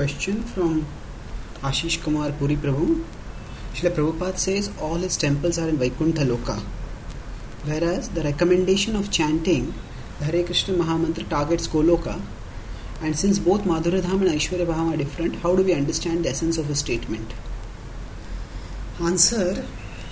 question from Ashish Kumar Puri Prabhu. Srila Prabhupada says all his temples are in Vaikuntha Loka, whereas the recommendation of chanting the Hare Krishna Mahamantra targets Goloka, and since both Madhurya Dham and Aishwarya Dham are different, how do we understand the essence of his statement? Answer: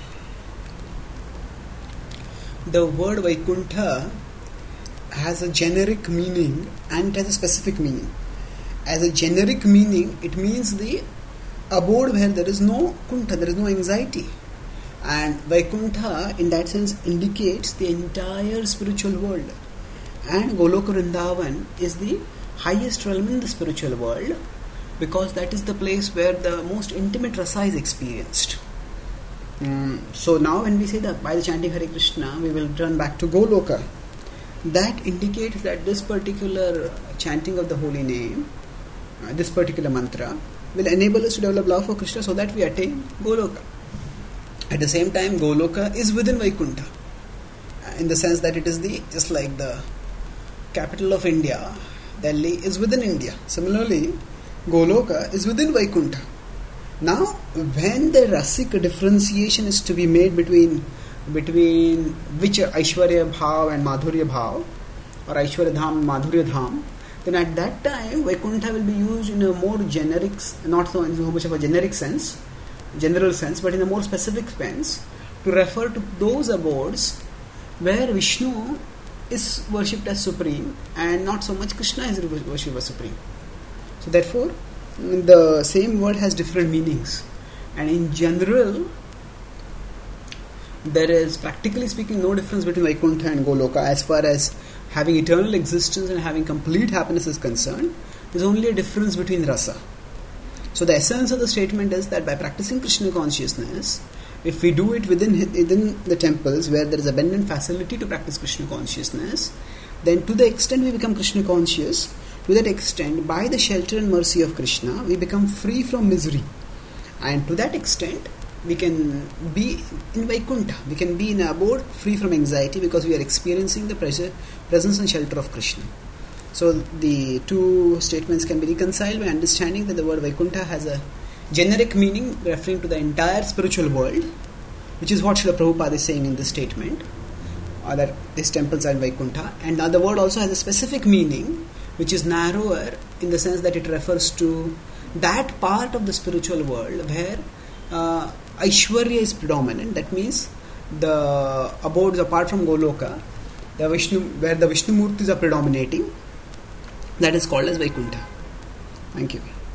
the word Vaikuntha has a generic meaning and it has a specific meaning. As a generic meaning, it means the abode where there is no kuntha, there is no anxiety. And Vaikuntha in that sense indicates the entire spiritual world. And Goloka Vrindavan is the highest realm in the spiritual world, because that is the place where the most intimate rasa is experienced. So now when we say that by the chanting Hare Krishna we will turn back to Goloka, that indicates that this particular chanting of the holy name, this particular mantra, will enable us to develop love for Krishna so that we attain Goloka. At the same time, Goloka is within Vaikuntha, in the sense that it is just like the capital of India, Delhi is within India. Similarly, Goloka is within Vaikuntha. Now, when the rasic differentiation is to be made between which Aishwarya Bhav and Madhurya Bhav, or Aishwarya Dham, Madhurya Dham, then at that time Vaikuntha will be used in a more generic, not so much of a generic sense, general sense, but in a more specific sense, to refer to those abodes where Vishnu is worshipped as supreme and not so much Krishna is worshipped as supreme. So therefore, the same word has different meanings, and in general there is, practically speaking, no difference between Vaikuntha and Goloka as far as having eternal existence and having complete happiness is concerned. There is only a difference between rasa. So the essence of the statement is that by practicing Krishna consciousness, if we do it within the temples where there is abundant facility to practice Krishna consciousness, then to the extent we become Krishna conscious, to that extent, by the shelter and mercy of Krishna, we become free from misery. And to that extent, we can be in Vaikuntha, we can be in an abode free from anxiety, because we are experiencing the presence and shelter of Krishna. So the two statements can be reconciled by understanding that the word Vaikuntha has a generic meaning referring to the entire spiritual world, which is what Srila Prabhupada is saying in this statement, that his temples are in Vaikuntha. And the other word also has a specific meaning, which is narrower in the sense that it refers to that part of the spiritual world where Aishwarya is predominant. That means the abodes apart from Goloka, where the Vishnu Murtis are predominating, that is called as Vaikuntha. Thank you.